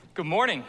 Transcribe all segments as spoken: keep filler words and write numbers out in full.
Good morning.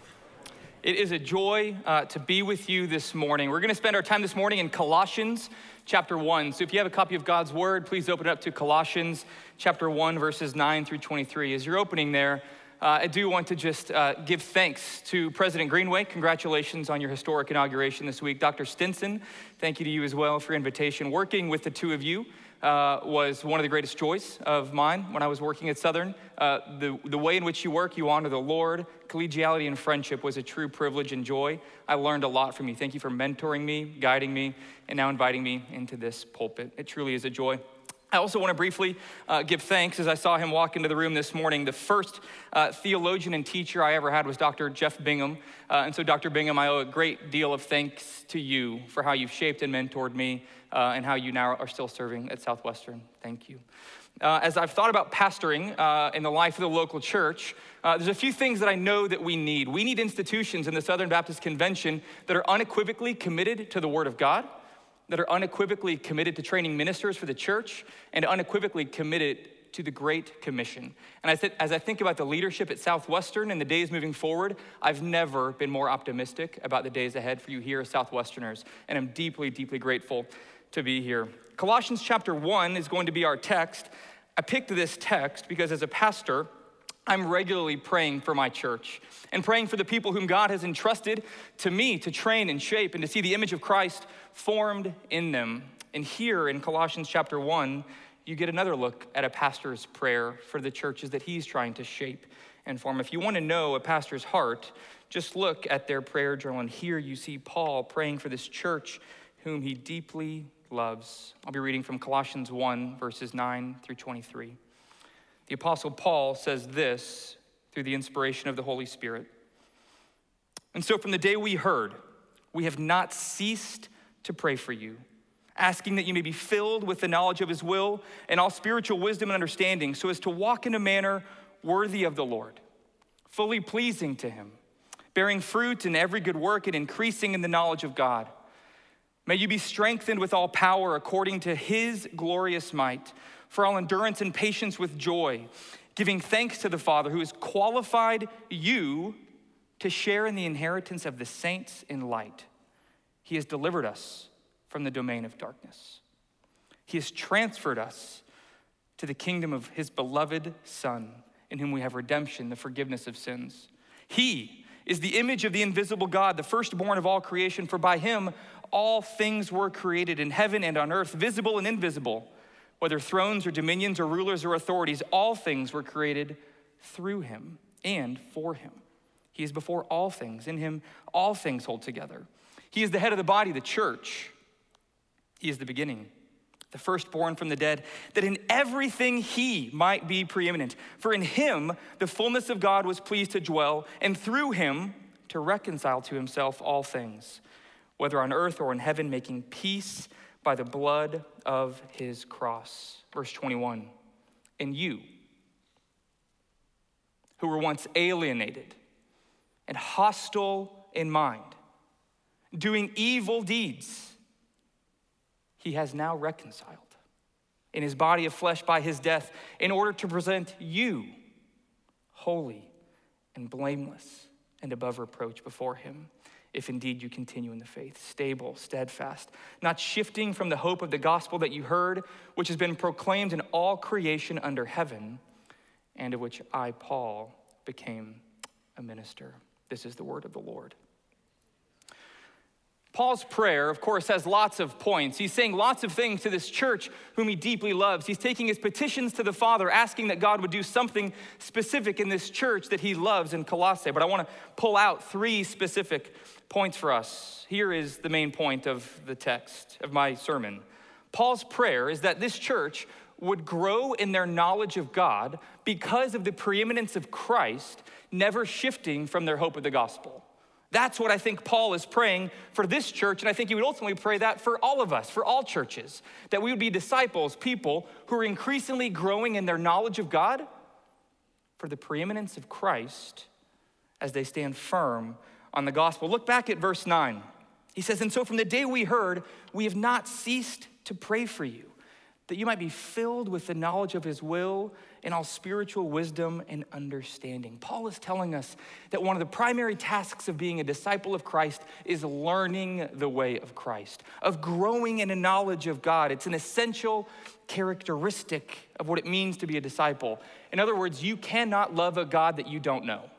It is a joy uh, to be with you this morning. We're going to spend our time this morning in Colossians chapter one. So if you have a copy of God's word, please open it up to Colossians chapter one, verses nine through twenty-three. As you're opening there, uh, I do want to just uh, give thanks to President Greenway. Congratulations on your historic inauguration this week. Doctor Stinson, thank you to you as well for your invitation. Working with the two of you Uh, was one of the greatest joys of mine when I was working at Southern. Uh, the, the way in which you work, you honor the Lord. Collegiality and friendship was a true privilege and joy. I learned a lot from you. Thank you for mentoring me, guiding me, and now inviting me into this pulpit. It truly is a joy. I also want to briefly uh, give thanks as I saw him walk into the room this morning. The first uh, theologian and teacher I ever had was Doctor Jeff Bingham. Uh, and so Doctor Bingham, I owe a great deal of thanks to you for how you've shaped and mentored me uh, and how you now are still serving at Southwestern. Thank you. Uh, as I've thought about pastoring uh, in the life of the local church, uh, there's a few things that I know that we need. We need institutions in the Southern Baptist Convention that are unequivocally committed to the Word of God, that are unequivocally committed to training ministers for the church, and unequivocally committed to the Great Commission. And I said, as I think about the leadership at Southwestern and the days moving forward, I've never been more optimistic about the days ahead for you here as Southwesterners, and I'm deeply, deeply grateful to be here. Colossians chapter one is going to be our text. I picked this text because as a pastor, I'm regularly praying for my church and praying for the people whom God has entrusted to me to train and shape and to see the image of Christ formed in them. And here in Colossians chapter one, you get another look at a pastor's prayer for the churches that he's trying to shape and form. If you want to know a pastor's heart, just look at their prayer journal. And here you see Paul praying for this church whom he deeply loves. I'll be reading from Colossians one, verses nine through twenty-three. The Apostle Paul says this through the inspiration of the Holy Spirit. And so from the day we heard, we have not ceased to pray for you, asking that you may be filled with the knowledge of his will and all spiritual wisdom and understanding, so as to walk in a manner worthy of the Lord, fully pleasing to him, bearing fruit in every good work and increasing in the knowledge of God. May you be strengthened with all power according to his glorious might, for all endurance and patience with joy, giving thanks to the Father who has qualified you to share in the inheritance of the saints in light. He has delivered us from the domain of darkness. He has transferred us to the kingdom of his beloved Son, in whom we have redemption, the forgiveness of sins. He is the image of the invisible God, the firstborn of all creation, for by him all things were created in heaven and on earth, visible and invisible, whether thrones or dominions or rulers or authorities, all things were created through him and for him. He is before all things. In him, all things hold together. He is the head of the body, the church. He is the beginning, the firstborn from the dead, that in everything he might be preeminent. For in him, the fullness of God was pleased to dwell, and through him to reconcile to himself all things, whether on earth or in heaven, making peace by the blood of his cross. Verse twenty-one, and you, who were once alienated and hostile in mind, doing evil deeds, he has now reconciled in his body of flesh by his death, in order to present you holy and blameless and above reproach before him, if indeed you continue in the faith, stable, steadfast, not shifting from the hope of the gospel that you heard, which has been proclaimed in all creation under heaven, and of which I, Paul, became a minister. This is the word of the Lord. Paul's prayer, of course, has lots of points. He's saying lots of things to this church whom he deeply loves. He's taking his petitions to the Father, asking that God would do something specific in this church that he loves in Colossae. But I want to pull out three specific points for us. Here is the main point of the text of my sermon. Paul's prayer is that this church would grow in their knowledge of God because of the preeminence of Christ, never shifting from their hope of the gospel. That's what I think Paul is praying for this church, and I think he would ultimately pray that for all of us, for all churches, that we would be disciples, people who are increasingly growing in their knowledge of God for the preeminence of Christ as they stand firm on the gospel. Look back at verse nine. He says, and so from the day we heard, we have not ceased to pray for you. that you might be filled with the knowledge of his will and all spiritual wisdom and understanding. Paul is telling us that one of the primary tasks of being a disciple of Christ is learning the way of Christ, of growing in a knowledge of God. It's an essential characteristic of what it means to be a disciple. In other words, you cannot love a God that you don't know.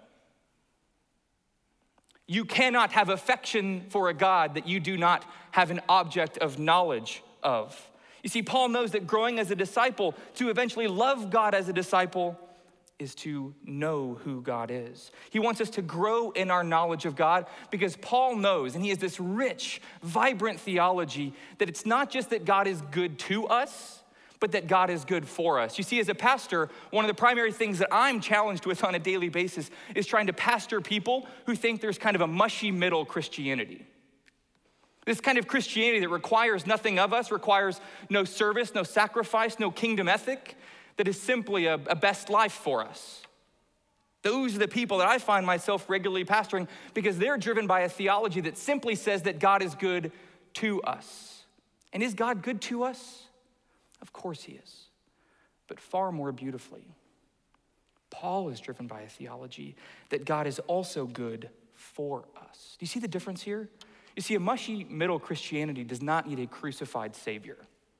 You cannot have affection for a God that you do not have an object of knowledge of. You see, Paul knows that growing as a disciple, to eventually love God as a disciple, is to know who God is. He wants us to grow in our knowledge of God because Paul knows, and he has this rich, vibrant theology, that it's not just that God is good to us, but that God is good for us. You see, as a pastor, one of the primary things that I'm challenged with on a daily basis is trying to pastor people who think there's kind of a mushy middle Christianity. This kind of Christianity that requires nothing of us, requires no service, no sacrifice, no kingdom ethic, that is simply a, a best life for us. Those are the people that I find myself regularly pastoring because they're driven by a theology that simply says that God is good to us. And is God good to us? Of course he is, but far more beautifully. Paul is driven by a theology that God is also good for us. Do you see the difference here? You see, a mushy middle Christianity does not need a crucified Savior.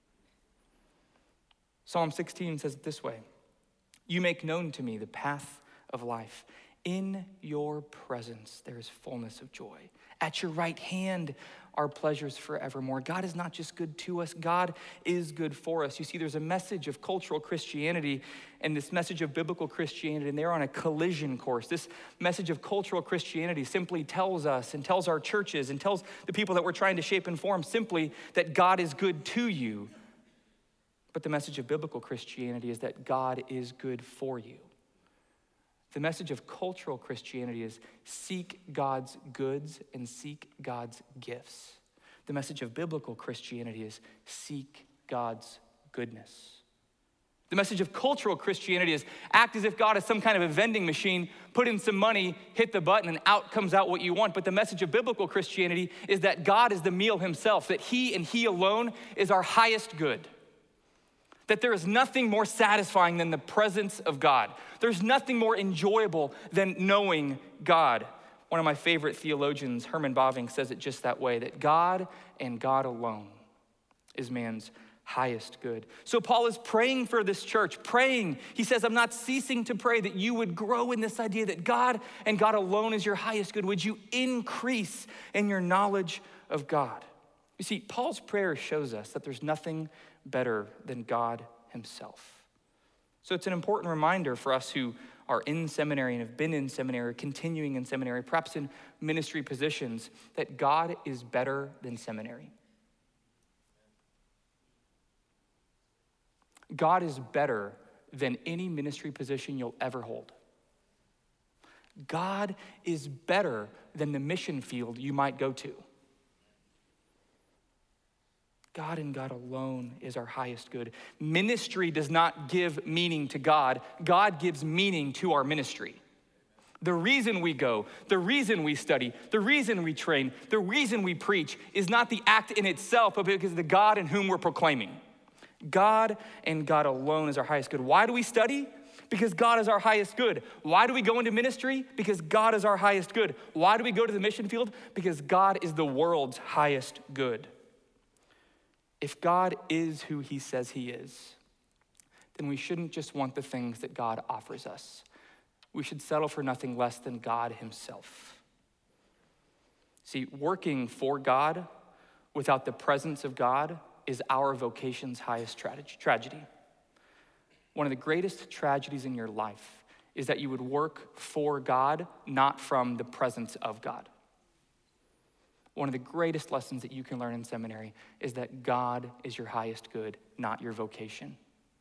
Psalm sixteen says it this way: you make known to me the path of life. In your presence, there is fullness of joy. At your right hand are pleasures forevermore. God is not just good to us, God is good for us. You see, there's a message of cultural Christianity and this message of biblical Christianity, and they're on a collision course. This message of cultural Christianity simply tells us and tells our churches and tells the people that we're trying to shape and form simply that God is good to you. But the message of biblical Christianity is that God is good for you. The message of cultural Christianity is seek God's goods and seek God's gifts. The message of biblical Christianity is seek God's goodness. The message of cultural Christianity is act as if God is some kind of a vending machine, put in some money, hit the button, and out comes out what you want. But the message of biblical Christianity is that God is the meal himself, that he and he alone is our highest good. That there is nothing more satisfying than the presence of God. There's nothing more enjoyable than knowing God. One of my favorite theologians, Herman Bavinck, says it just that way, that God and God alone is man's highest good. So Paul is praying for this church, praying. He says, I'm not ceasing to pray that you would grow in this idea that God and God alone is your highest good. Would you increase in your knowledge of God? You see, Paul's prayer shows us that there's nothing better than God himself. So it's an important reminder for us who are in seminary and have been in seminary, continuing in seminary, perhaps in ministry positions, that God is better than seminary. God is better than any ministry position you'll ever hold. God is better than the mission field you might go to. God and God alone is our highest good. Ministry does not give meaning to God. God gives meaning to our ministry. The reason we go, the reason we study, the reason we train, the reason we preach is not the act in itself, but because of the God in whom we're proclaiming. God and God alone is our highest good. Why do we study? Because God is our highest good. Why do we go into ministry? Because God is our highest good. Why do we go to the mission field? Because God is the world's highest good. If God is who he says he is, then we shouldn't just want the things that God offers us. We should settle for nothing less than God himself. See, working for God without the presence of God is our vocation's highest tra- tragedy. One of the greatest tragedies in your life is that you would work for God, not from the presence of God. One of the greatest lessons that you can learn in seminary is that God is your highest good, not your vocation.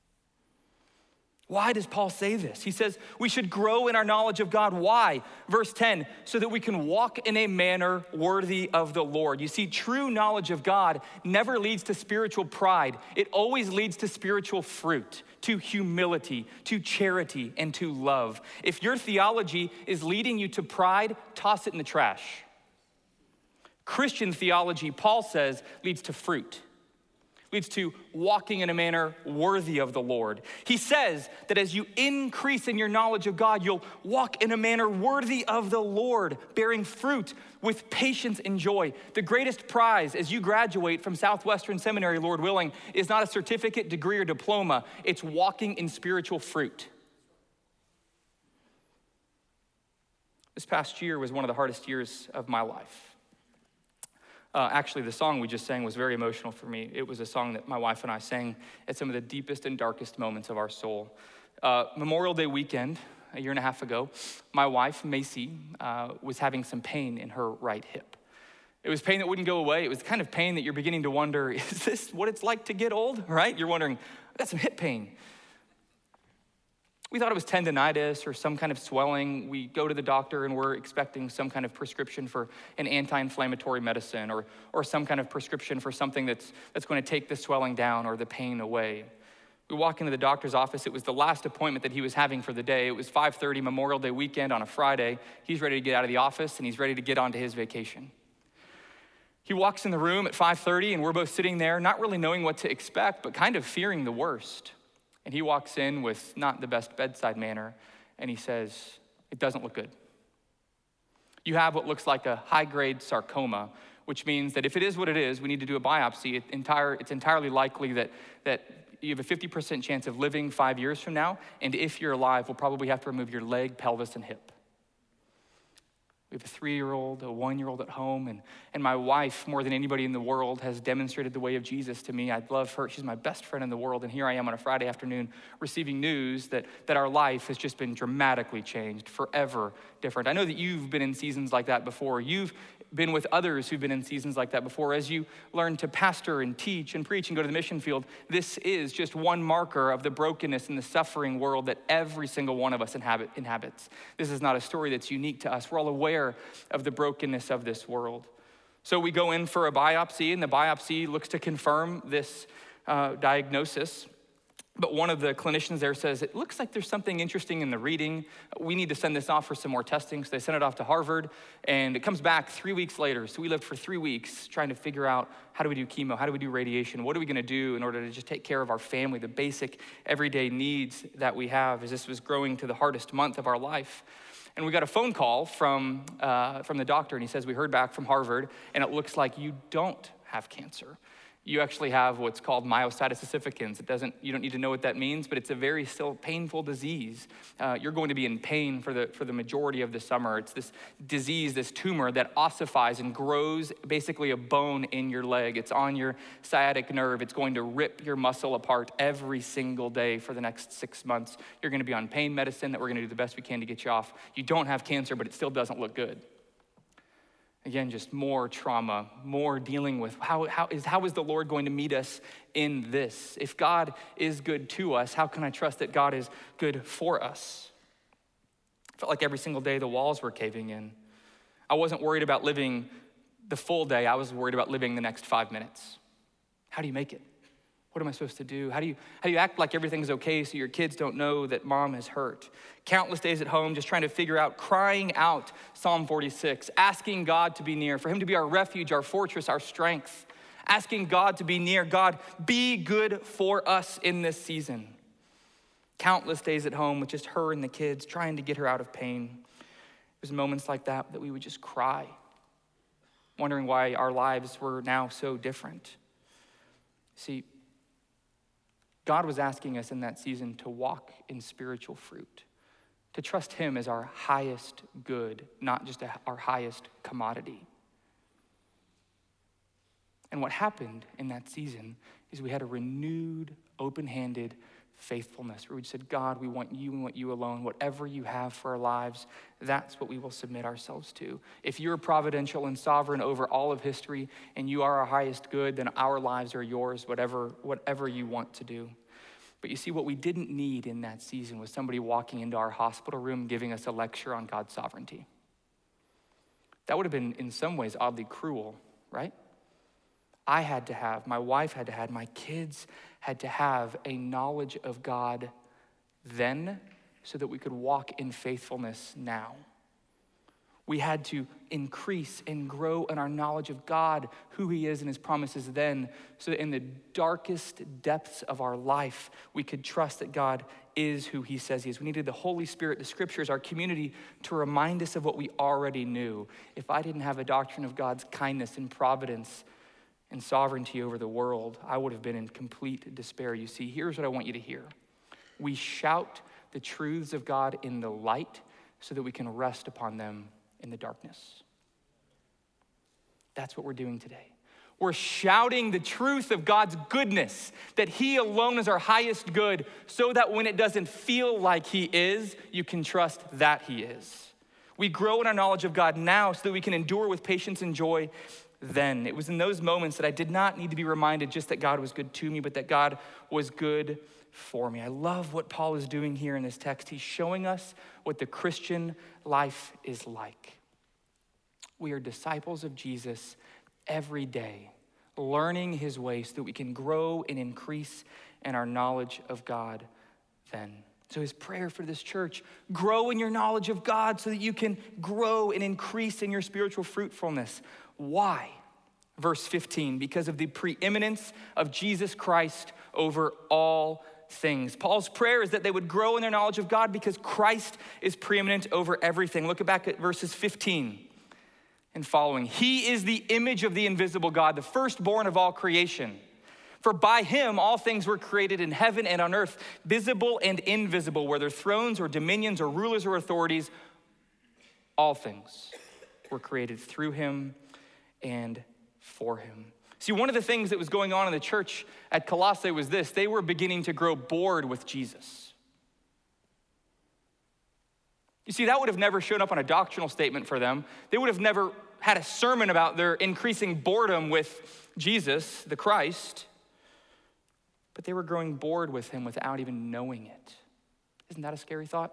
Why does Paul say this? He says we should grow in our knowledge of God. Why? Verse ten, so that we can walk in a manner worthy of the Lord. You see, true knowledge of God never leads to spiritual pride. It always leads to spiritual fruit, to humility, to charity, and to love. If your theology is leading you to pride, toss it in the trash. Christian theology, Paul says, leads to fruit. Leads to walking in a manner worthy of the Lord. He says that as you increase in your knowledge of God, you'll walk in a manner worthy of the Lord, bearing fruit with patience and joy. The greatest prize as you graduate from Southwestern Seminary, Lord willing, is not a certificate, degree, or diploma. It's walking in spiritual fruit. This past year was one of the hardest years of my life. Uh, actually, the song we just sang was very emotional for me. It was a song that my wife and I sang at some of the deepest and darkest moments of our soul. Uh, Memorial Day weekend, a year and a half ago, my wife, Macy, uh, was having some pain in her right hip. It was pain that wouldn't go away. It was the kind of pain that you're beginning to wonder, is this what it's like to get old, right? You're wondering, I got some hip pain. We thought it was tendonitis or some kind of swelling. We go to the doctor and we're expecting some kind of prescription for an anti-inflammatory medicine or, or some kind of prescription for something that's, that's going to take the swelling down or the pain away. We walk into the doctor's office. It was the last appointment that he was having for the day. It was five thirty Memorial Day weekend on a Friday. He's ready to get out of the office and he's ready to get on to his vacation. He walks in the room at five thirty and we're both sitting there, not really knowing what to expect, but kind of fearing the worst. And he walks in with not the best bedside manner, and he says, it doesn't look good. You have what looks like a high-grade sarcoma, which means that if it is what it is, we need to do a biopsy. It entire, it's entirely likely that, that you have a fifty percent chance of living five years from now, and if you're alive, we'll probably have to remove your leg, pelvis, and hip. We have a three-year-old, a one-year-old at home, and, and my wife, more than anybody in the world, has demonstrated the way of Jesus to me. I love her. She's my best friend in the world, and here I am on a Friday afternoon receiving news that, that our life has just been dramatically changed, forever different. I know that you've been in seasons like that before. You've been with others who've been in seasons like that before. As you learn to pastor and teach and preach and go to the mission field, this is just one marker of the brokenness and the suffering world that every single one of us inhabit, inhabits. This is not a story that's unique to us. We're all aware of the brokenness of this world. So we go in for a biopsy, and the biopsy looks to confirm this uh, diagnosis. But one of the clinicians there says, it looks like there's something interesting in the reading. We need to send this off for some more testing. So they sent it off to Harvard, and it comes back three weeks later. So we lived for three weeks trying to figure out, how do we do chemo? How do we do radiation? What are we gonna do in order to just take care of our family, the basic everyday needs that we have, as this was growing to the hardest month of our life. And we got a phone call from, uh, from the doctor, and he says, we heard back from Harvard, and it looks like you don't have cancer. You actually have what's called myositis ossificans. It doesn't, you don't need to know what that means, but it's a very still painful disease. Uh, you're going to be in pain for the, for the majority of the summer. It's this disease, this tumor that ossifies and grows basically a bone in your leg. It's on your sciatic nerve. It's going to rip your muscle apart every single day for the next six months. You're gonna be on pain medicine that we're gonna do the best we can to get you off. You don't have cancer, but it still doesn't look good. Again, just more trauma, more dealing with how, how, is, how is the Lord going to meet us in this? If God is good to us, how can I trust that God is good for us? I felt like every single day the walls were caving in. I wasn't worried about living the full day. I was worried about living the next five minutes. How do you make it? What am I supposed to do? How do you, how do you act like everything's okay so your kids don't know that mom is hurt? Countless days at home just trying to figure out, crying out Psalm forty-six, asking God to be near, for him to be our refuge, our fortress, our strength. Asking God to be near. God, be good for us in this season. Countless days at home with just her and the kids, trying to get her out of pain. It was moments like that that we would just cry, wondering why our lives were now so different. See, God was asking us in that season to walk in spiritual fruit, to trust him as our highest good, not just our highest commodity. And what happened in that season is we had a renewed, open-handed faithfulness where we said, God, we want you and want you alone. Whatever you have for our lives, that's what we will submit ourselves to. If you're providential and sovereign over all of history and you are our highest good, then our lives are yours, whatever, whatever you want to do. But you see, what we didn't need in that season was somebody walking into our hospital room giving us a lecture on God's sovereignty. That would have been in some ways oddly cruel, right? I had to have, my wife had to have, my kids had to have a knowledge of God then so that we could walk in faithfulness now. We had to increase and grow in our knowledge of God, who he is and his promises then, so that in the darkest depths of our life, we could trust that God is who he says he is. We needed the Holy Spirit, the scriptures, our community to remind us of what we already knew. If I didn't have a doctrine of God's kindness and providence and sovereignty over the world, I would have been in complete despair. You see, here's what I want you to hear. We shout the truths of God in the light so that we can rest upon them in the darkness. That's what we're doing today. We're shouting the truth of God's goodness, that he alone is our highest good, so that when it doesn't feel like he is, you can trust that he is. We grow in our knowledge of God now so that we can endure with patience and joy then. It was in those moments that I did not need to be reminded just that God was good to me, but that God was good for me. I love what Paul is doing here in this text. He's showing us what the Christian life is like. We are disciples of Jesus every day, learning his ways so that we can grow and increase in our knowledge of God then. So his prayer for this church, grow in your knowledge of God so that you can grow and increase in your spiritual fruitfulness. Why? Verse fifteen, because of the preeminence of Jesus Christ over all things. Paul's prayer is that they would grow in their knowledge of God because Christ is preeminent over everything. Look back at verses fifteen and following. He is the image of the invisible God, the firstborn of all creation. For by him all things were created in heaven and on earth, visible and invisible, whether thrones or dominions or rulers or authorities, all things were created through him and for him. See, one of the things that was going on in the church at Colossae was this: they were beginning to grow bored with Jesus. You see, that would have never shown up on a doctrinal statement for them. They would have never had a sermon about their increasing boredom with Jesus, the Christ, but they were growing bored with him without even knowing it. Isn't that a scary thought?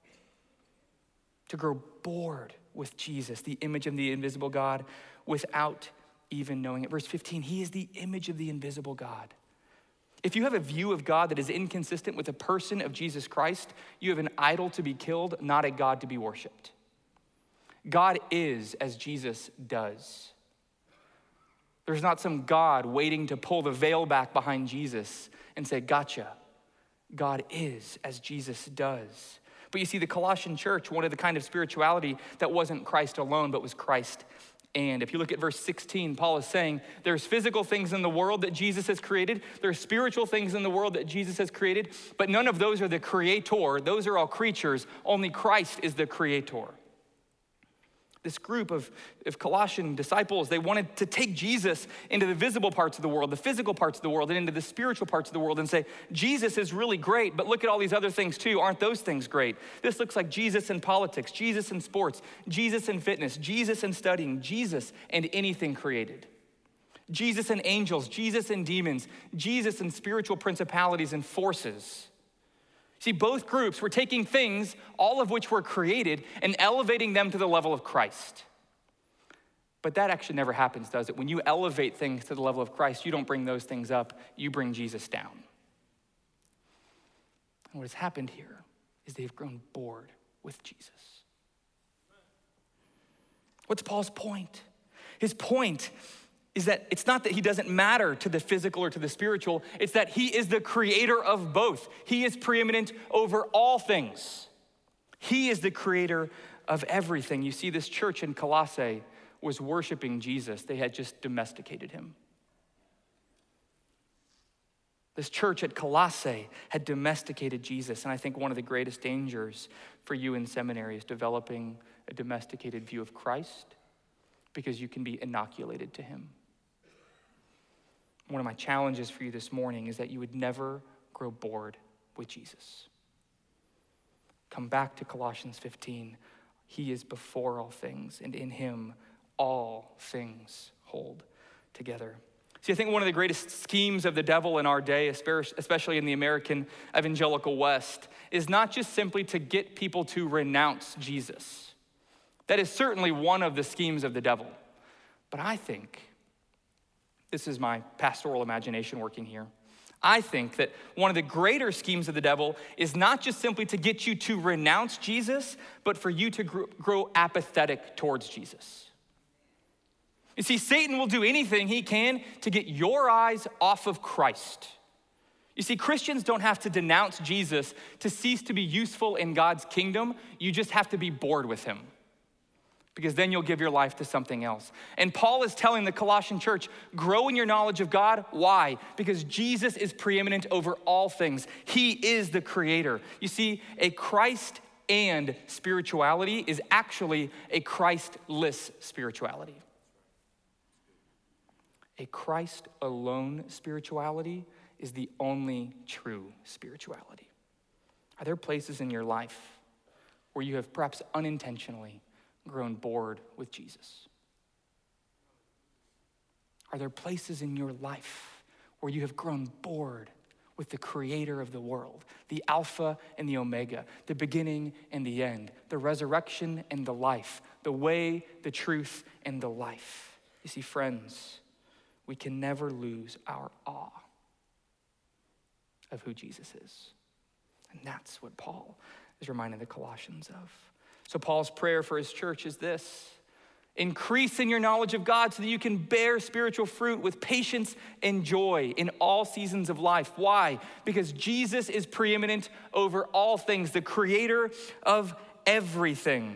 To grow bored with Jesus, the image of the invisible God, without even knowing it. Verse fifteen, he is the image of the invisible God. If you have a view of God that is inconsistent with the person of Jesus Christ, you have an idol to be killed, not a God to be worshiped. God is as Jesus does. There's not some God waiting to pull the veil back behind Jesus and say, gotcha. God is as Jesus does. But you see, the Colossian church wanted the kind of spirituality that wasn't Christ alone, but was Christ. And if you look at verse sixteen, Paul is saying there's physical things in the world that Jesus has created. There's spiritual things in the world that Jesus has created, but none of those are the creator. Those are all creatures. Only Christ is the creator. This group of, of Colossian disciples, they wanted to take Jesus into the visible parts of the world, the physical parts of the world, and into the spiritual parts of the world and say, Jesus is really great, but look at all these other things too. Aren't those things great? This looks like Jesus in politics, Jesus in sports, Jesus in fitness, Jesus in studying, Jesus and anything created. Jesus and angels, Jesus and demons, Jesus and spiritual principalities and forces. See, both groups were taking things, all of which were created, and elevating them to the level of Christ. But that actually never happens, does it? When you elevate things to the level of Christ, you don't bring those things up, you bring Jesus down. And what has happened here is they've grown bored with Jesus. What's Paul's point? His point is that it's not that he doesn't matter to the physical or to the spiritual, it's that he is the creator of both. He is preeminent over all things. He is the creator of everything. You see, this church in Colossae was worshiping Jesus. They had just domesticated him. This church at Colossae had domesticated Jesus, and I think one of the greatest dangers for you in seminary is developing a domesticated view of Christ, because you can be inoculated to him. One of my challenges for you this morning is that you would never grow bored with Jesus. Come back to Colossians fifteen. He is before all things, and in him all things hold together. See, I think one of the greatest schemes of the devil in our day, especially in the American evangelical West, is not just simply to get people to renounce Jesus. That is certainly one of the schemes of the devil. But I think, this is my pastoral imagination working here, I think that one of the greater schemes of the devil is not just simply to get you to renounce Jesus, but for you to grow apathetic towards Jesus. You see, Satan will do anything he can to get your eyes off of Christ. You see, Christians don't have to denounce Jesus to cease to be useful in God's kingdom. You just have to be bored with him, because then you'll give your life to something else. And Paul is telling the Colossian church, grow in your knowledge of God. Why? Because Jesus is preeminent over all things. He is the creator. You see, a Christ and spirituality is actually a Christless spirituality. A Christ alone spirituality is the only true spirituality. Are there places in your life where you have perhaps unintentionally grown bored with Jesus? Are there places in your life where you have grown bored with the creator of the world, the Alpha and the Omega, the beginning and the end, the resurrection and the life, the way, the truth, and the life? You see, friends, we can never lose our awe of who Jesus is. And that's what Paul is reminding the Colossians of. So Paul's prayer for his church is this: increase in your knowledge of God so that you can bear spiritual fruit with patience and joy in all seasons of life. Why? Because Jesus is preeminent over all things, the creator of everything.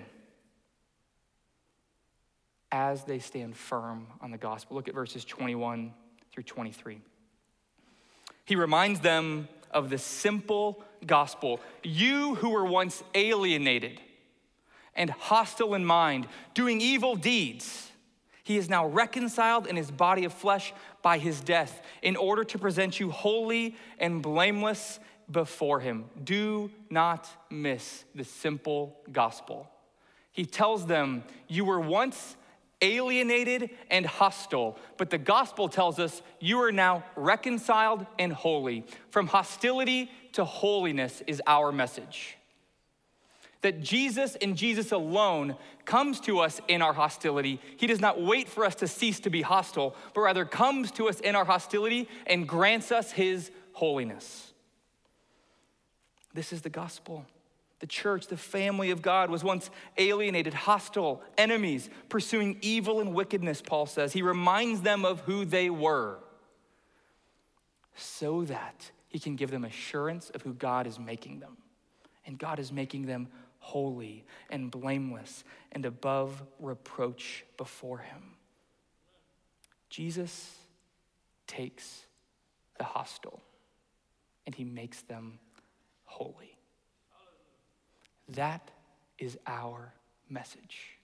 As they stand firm on the gospel. Look at verses twenty-one through twenty-three. He reminds them of the simple gospel. You who were once alienated and hostile in mind, doing evil deeds, he is now reconciled in his body of flesh by his death, in order to present you holy and blameless before him. Do not miss the simple gospel. He tells them, you were once alienated and hostile, but the gospel tells us you are now reconciled and holy. From hostility to holiness is our message. That Jesus and Jesus alone comes to us in our hostility. He does not wait for us to cease to be hostile, but rather comes to us in our hostility and grants us his holiness. This is the gospel. The church, the family of God, was once alienated, hostile, enemies, pursuing evil and wickedness, Paul says. He reminds them of who they were so that he can give them assurance of who God is making them. And God is making them holy and blameless and above reproach before him. Jesus takes the hostile and he makes them holy. That is our message.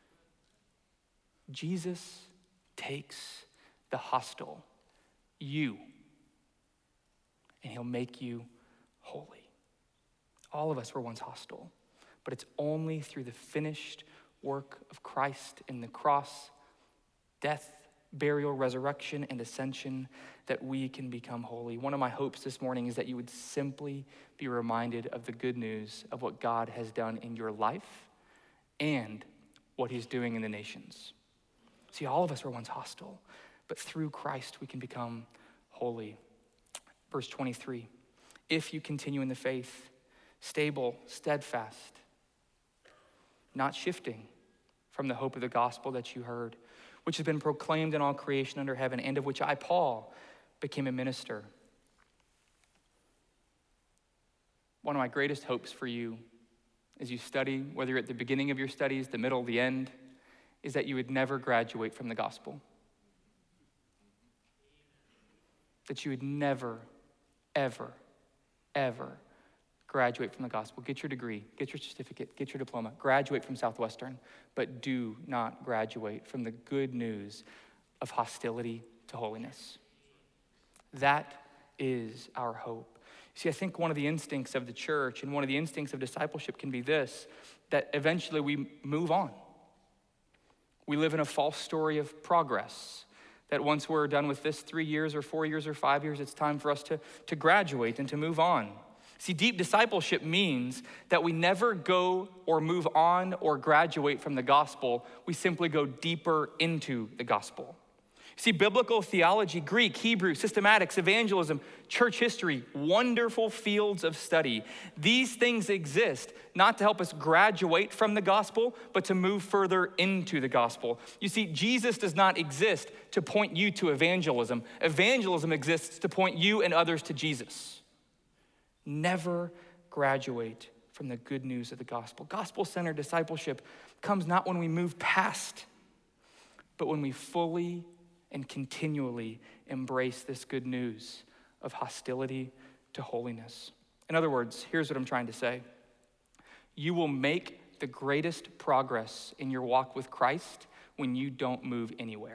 Jesus takes the hostile, you, and he'll make you holy. All of us were once hostile, but it's only through the finished work of Christ in the cross, death, burial, resurrection, and ascension that we can become holy. One of my hopes this morning is that you would simply be reminded of the good news of what God has done in your life and what he's doing in the nations. See, all of us were once hostile, but through Christ we can become holy. Verse twenty-three, if you continue in the faith, stable, steadfast, not shifting from the hope of the gospel that you heard, which has been proclaimed in all creation under heaven, and of which I, Paul, became a minister. One of my greatest hopes for you as you study, whether you're at the beginning of your studies, the middle, the end, is that you would never graduate from the gospel. That you would never, ever, ever graduate from the gospel. Get your degree, get your certificate, get your diploma, graduate from Southwestern, but do not graduate from the good news of hostility to holiness. That is our hope. See, I think one of the instincts of the church and one of the instincts of discipleship can be this, that eventually we move on. We live in a false story of progress, that once we're done with this three years or four years or five years, it's time for us to, to graduate and to move on. See, deep discipleship means that we never go or move on or graduate from the gospel. We simply go deeper into the gospel. See, biblical theology, Greek, Hebrew, systematics, evangelism, church history, wonderful fields of study. These things exist not to help us graduate from the gospel, but to move further into the gospel. You see, Jesus does not exist to point you to evangelism. Evangelism exists to point you and others to Jesus. Never graduate from the good news of the gospel. Gospel-centered discipleship comes not when we move past, but when we fully and continually embrace this good news of hostility to holiness. In other words, here's what I'm trying to say. You will make the greatest progress in your walk with Christ when you don't move anywhere.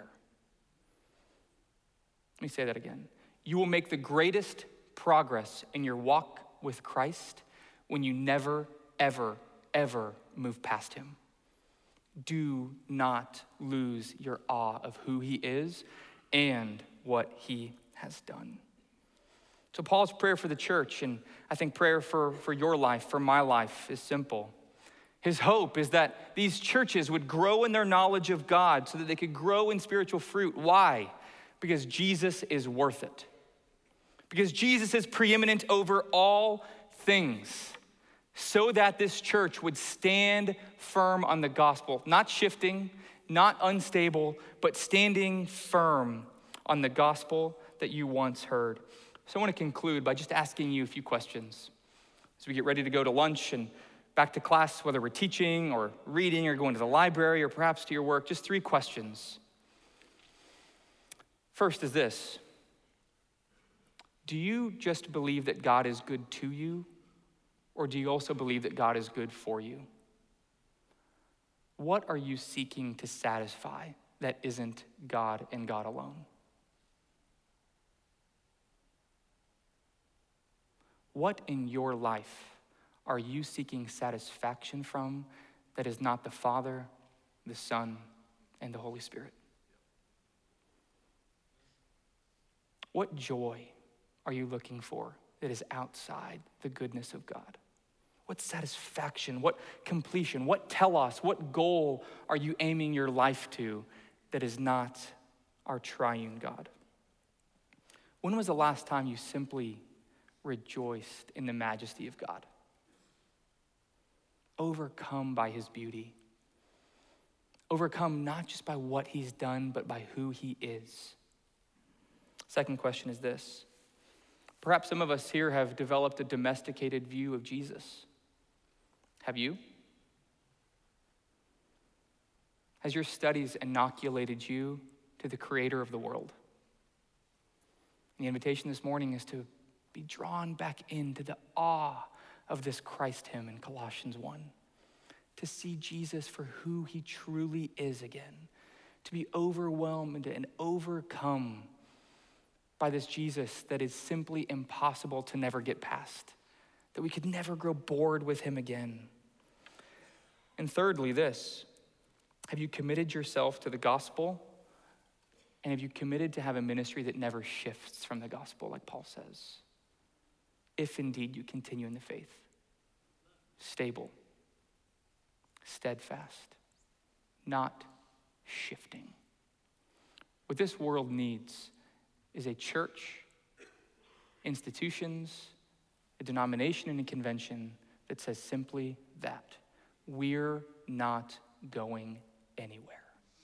Let me say that again. You will make the greatest progress in your walk with Christ when you never, ever, ever move past him. Do not lose your awe of who he is and what he has done. So Paul's prayer for the church, and I think prayer for, for your life, for my life, is simple. His hope is that these churches would grow in their knowledge of God so that they could grow in spiritual fruit. Why? Because Jesus is worth it. Because Jesus is preeminent over all things, so that this church would stand firm on the gospel, not shifting, not unstable, but standing firm on the gospel that you once heard. So I want to conclude by just asking you a few questions as we get ready to go to lunch and back to class, whether we're teaching or reading or going to the library or perhaps to your work. Just three questions. First is this: do you just believe that God is good to you? Or do you also believe that God is good for you? What are you seeking to satisfy that isn't God and God alone? What in your life are you seeking satisfaction from that is not the Father, the Son, and the Holy Spirit? What joy are you looking for that is outside the goodness of God? What satisfaction, what completion, what telos, what goal are you aiming your life to that is not our triune God? When was the last time you simply rejoiced in the majesty of God? Overcome by his beauty. Overcome not just by what he's done, but by who he is. Second question is this. Perhaps some of us here have developed a domesticated view of Jesus. Have you? Has your studies inoculated you to the creator of the world? And the invitation this morning is to be drawn back into the awe of this Christ hymn in Colossians one. To see Jesus for who he truly is again. To be overwhelmed and overcome by this Jesus that is simply impossible to never get past. That we could never grow bored with him again. And thirdly, this: have you committed yourself to the gospel? And have you committed to have a ministry that never shifts from the gospel, like Paul says? If indeed you continue in the faith, stable, steadfast, not shifting. What this world needs is a church, institutions, a denomination, and a convention that says simply that. We're not going anywhere.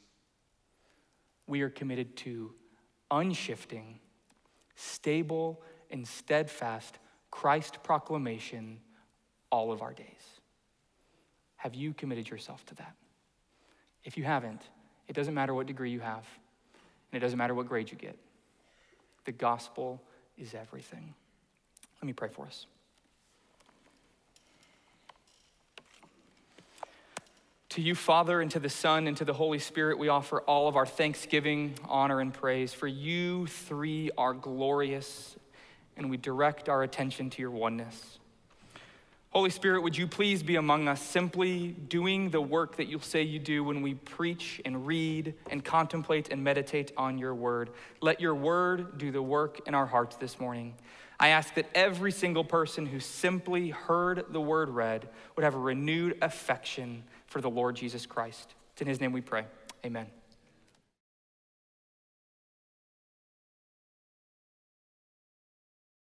We are committed to unshifting, stable, and steadfast Christ proclamation all of our days. Have you committed yourself to that? If you haven't, it doesn't matter what degree you have, and it doesn't matter what grade you get. The gospel is everything. Let me pray for us. To you, Father, and to the Son, and to the Holy Spirit, we offer all of our thanksgiving, honor, and praise. For you three are glorious, and we direct our attention to your oneness. Holy Spirit, would you please be among us, simply doing the work that you'll say you do when we preach and read and contemplate and meditate on your word. Let your word do the work in our hearts this morning. I ask that every single person who simply heard the word read would have a renewed affection for the Lord Jesus Christ. It's in his name we pray. Amen.